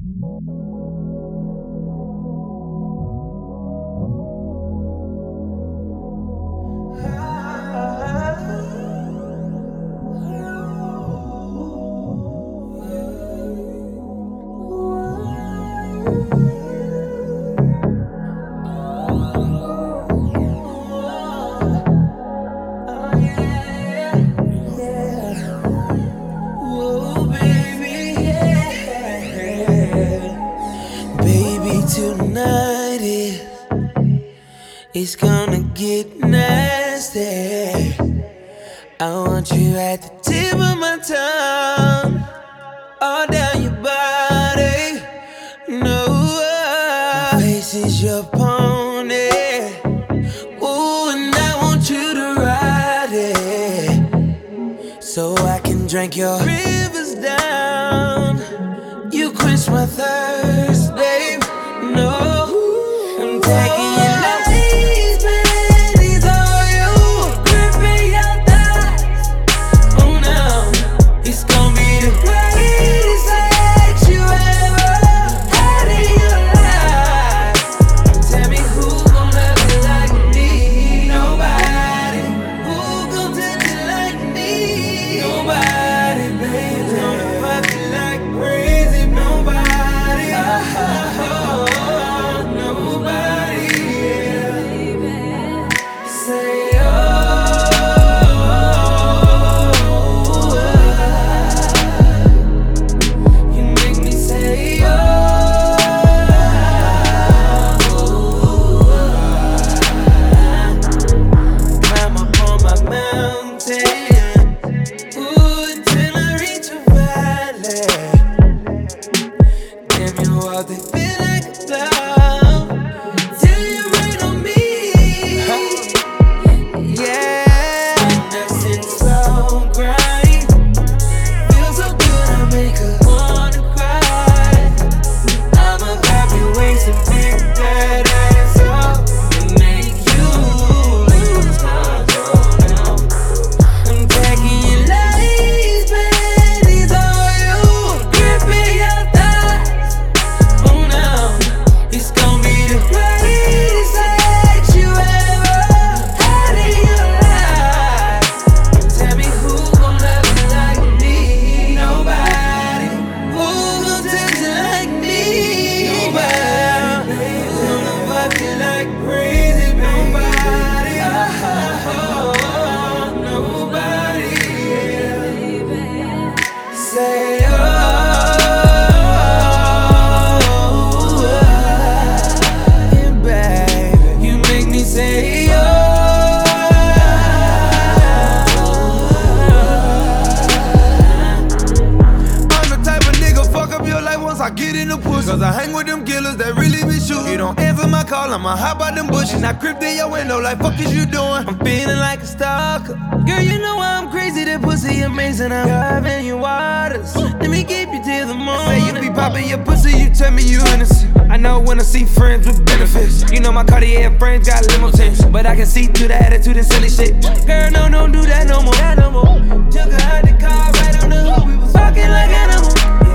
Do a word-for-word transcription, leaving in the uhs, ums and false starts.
Tonight it, it's gonna get nasty. I want you at the tip of my tongue, all down your body. No, my face is your pony. Ooh, and I want you to ride it, so I can drink your rivers down. You quench my thirst, babe. No, I'm taking your ladies, panties on you, gripping your thighs. Oh no, it's gonna be the greatest sex you ever had in your life. Tell me who gon' love you like me? Nobody. Who gon' touch you like me? Nobody, baby. Gonna fuck you like crazy? Nobody. Oh, they feel like a cloud till you rain on me. Yeah, that's in slow grind. Feels so good, I make her wanna cry. I'ma grab your waist and pick that ass up and make you lose control now. I'm taking your legs, panties on you, gripping your thighs. It's gonna be the greatest sex you ever had in your life. Tell me who gon' love you like me? Nobody. Who gon' touch you like me? Nobody. Who's gonna fuck you like crazy? Nobody. Oh, nobody. Say oh. Say oh. I'm the type of nigga fuck up your life once I get in the pussy. Cause I hang with them killers that really be shooting. You don't answer my call, I'ma hop out them bushes. I creep in your window like fuck is you doing? I'm feeling like a stalker. Girl, you know I'm crazy, that pussy amazing. I'm driving your waters. Let me keep you till the morning. Say you be popping your pussy, you tell me you innocent. I know when I see friends with benefits. You know my Cartier frames got limo tints, but I can see through the attitude and silly shit. Girl, no, don't do that no more. That no more. Took her out the car right on the hood. We was fucking like animals.